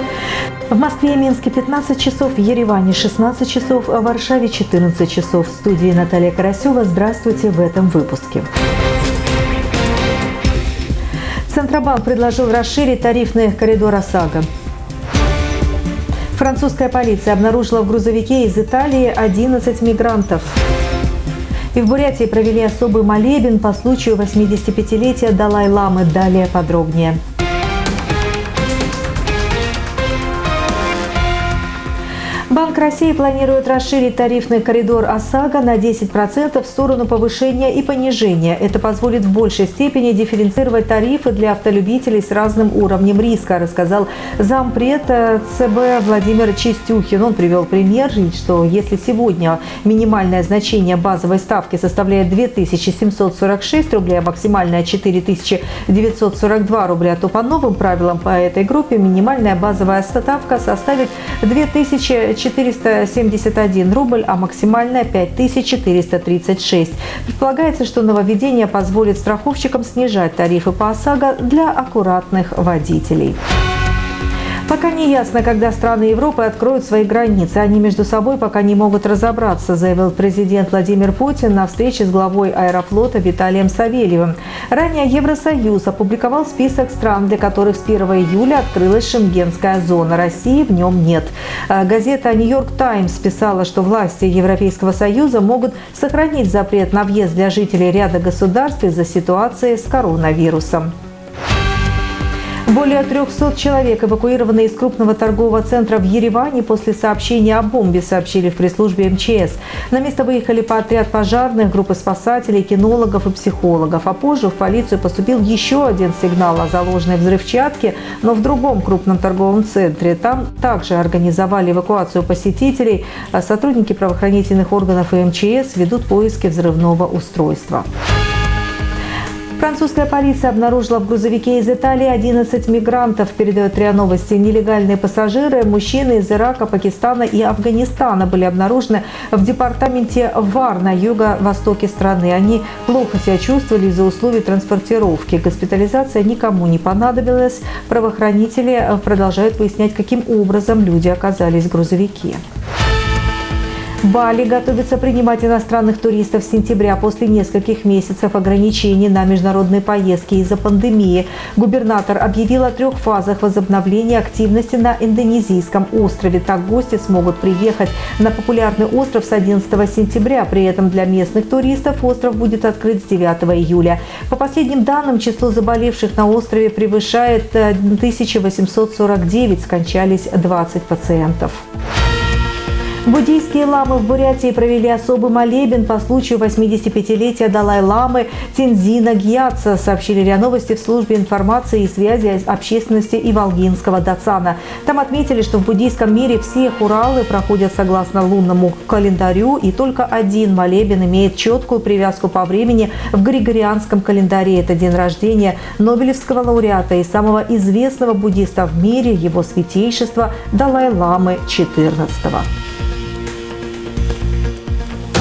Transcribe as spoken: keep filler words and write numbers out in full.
В Москве и Минске пятнадцать часов, в Ереване шестнадцать часов, а в Варшаве четырнадцать часов. В студии Наталья Карасева. Здравствуйте в этом выпуске. Центробанк предложил расширить тарифный коридор ОСАГО. Французская полиция обнаружила в грузовике из Италии одиннадцать мигрантов. И в Бурятии провели особый молебен по случаю восьмидесятипятилетия Далай-ламы. Далее подробнее. Банк России планирует расширить тарифный коридор ОСАГО на десять процентов в сторону повышения и понижения. Это позволит в большей степени дифференцировать тарифы для автолюбителей с разным уровнем риска, рассказал зампред ЦБ Владимир Чистюхин. Он привел пример, что если сегодня минимальное значение базовой ставки составляет две тысячи семьсот сорок шесть рублей, а максимальная четыре тысячи девятьсот сорок два рубля, то по новым правилам по этой группе минимальная базовая ставка составит две тысячи четыреста семьдесят один рубль, а максимальная пять тысяч четыреста тридцать шесть. Предполагается, что нововведение позволит страховщикам снижать тарифы по ОСАГО для аккуратных водителей. Пока не ясно, когда страны Европы откроют свои границы. Они между собой пока не могут разобраться, заявил президент Владимир Путин на встрече с главой Аэрофлота Виталием Савельевым. Ранее Евросоюз опубликовал список стран, для которых с первого июля открылась шенгенская зона. России в нем нет. Газета «Нью-Йорк Таймс» писала, что власти Европейского Союза могут сохранить запрет на въезд для жителей ряда государств из-за ситуации с коронавирусом. Более трехсот человек эвакуированы из крупного торгового центра в Ереване после сообщения о бомбе, сообщили в пресс-службе эм че эс. На место выехали по отряд пожарных, группы спасателей, кинологов и психологов. А позже в полицию поступил еще один сигнал о заложенной взрывчатке, но в другом крупном торговом центре. Там также организовали эвакуацию посетителей. А сотрудники правоохранительных органов и эм че эс ведут поиски взрывного устройства. Французская полиция обнаружила в грузовике из Италии одиннадцать мигрантов. Передает РИА Новости. Нелегальные пассажиры, мужчины из Ирака, Пакистана и Афганистана, были обнаружены в департаменте Вар на юго-востоке страны. Они плохо себя чувствовали из-за условий транспортировки. Госпитализация никому не понадобилась. Правоохранители продолжают выяснять, каким образом люди оказались в грузовике. Бали готовится принимать иностранных туристов с сентября после нескольких месяцев ограничений на международные поездки из-за пандемии. Губернатор объявил о трех фазах возобновления активности на индонезийском острове. Так гости смогут приехать на популярный остров с одиннадцатого сентября. При этом для местных туристов остров будет открыт с девятого июля. По последним данным, число заболевших на острове превышает тысячу восемьсот сорок девять. Скончались двадцать пациентов. Буддийские ламы в Бурятии провели особый молебен по случаю восьмидесятипятилетия Далай-ламы Тензина Гьятса, сообщили РИА Новости в службе информации и связи общественности Иволгинского Дацана. Там отметили, что в буддийском мире все хуралы проходят согласно лунному календарю, и только один молебен имеет четкую привязку по времени в григорианском календаре. Это день рождения Нобелевского лауреата и самого известного буддиста в мире, его святейшества Далай-ламы четырнадцатого.